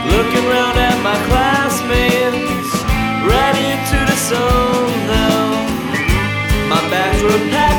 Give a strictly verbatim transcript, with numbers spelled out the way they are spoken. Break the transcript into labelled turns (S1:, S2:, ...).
S1: looking round at my classmates, ready to disown them. My bags were packed